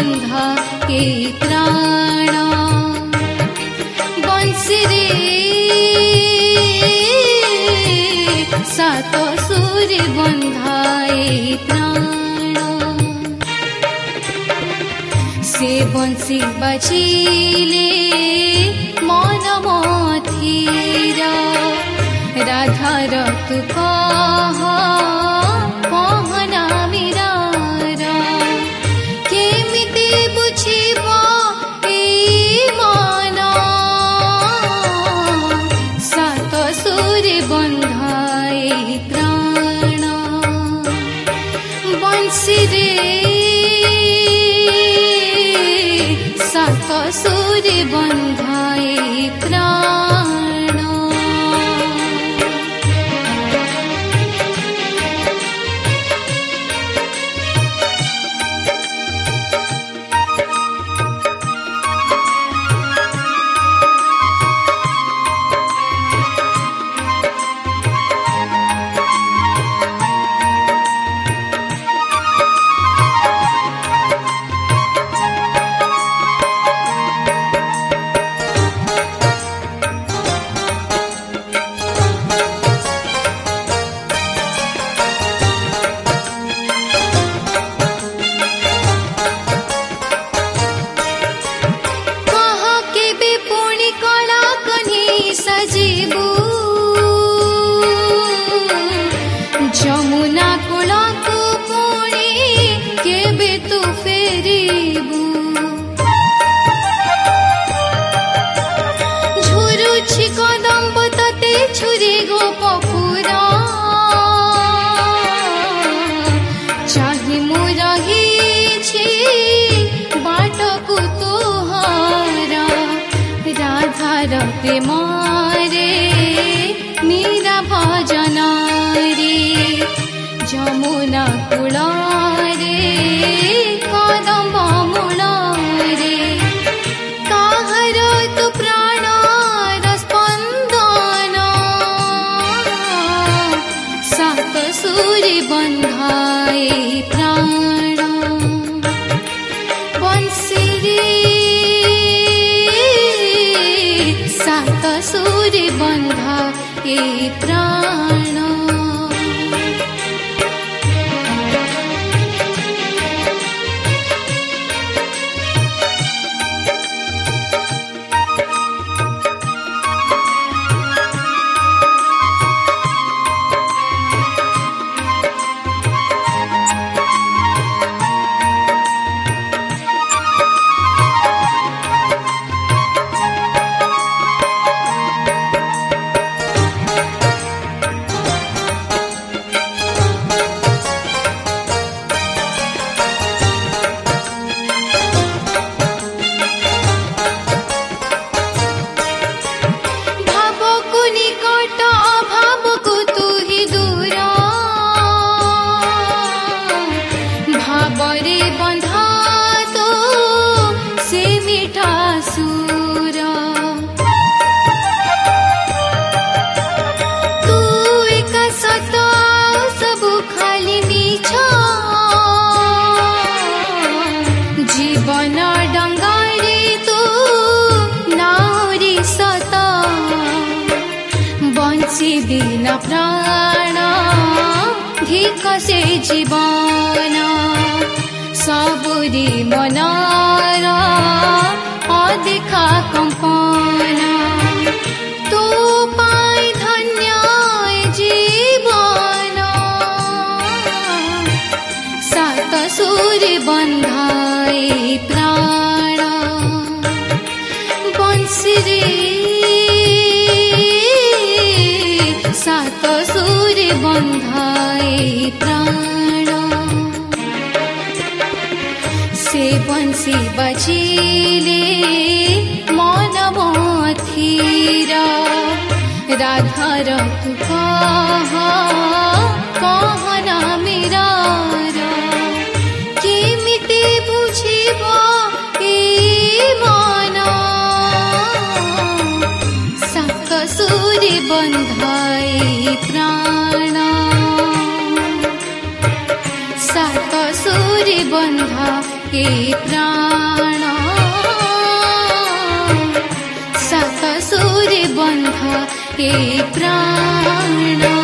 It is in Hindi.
बंधा ए प्राण बंशीरे सात सुर बंधा ए प्राण से बंशी बाजिले मन मथिर राधार तू कह कहना मेरा केमिति बुझिब ए मन सात सुर बंधा ए प्राण बंशीरे सात सुर बंधा ए प्राण जमुना कूला तू पुणी केबे तू फेरिबू झुरुछि कदम्ब तते छुरी गो पपुरा चाहि मु रहिछि बाटकु तोहरा राधार प्रेमरे मीरा भजन जमुना कूलारे कदम्ब मूलारे ताहर तु प्राणर स्पंदन सात सुर बंधा ए प्राण बंशीरे सात सुर बंधा ए प्राण बिना प्राण धिक से जीवन सबुरी मनार अदेखा कंपन तो पाई धन्य जीवन सात सुर बंधा ए प्राण बंशीरे सात सुर बंधा ए प्राण से बंशी बाजिले मन मथिर राधार तू कह कहना मेरा केमिति बुझिब ए मन सात सुर बंधा ए प्राण सात सुर बंधा ए प्राण साकसुरे बंध ए प्राण।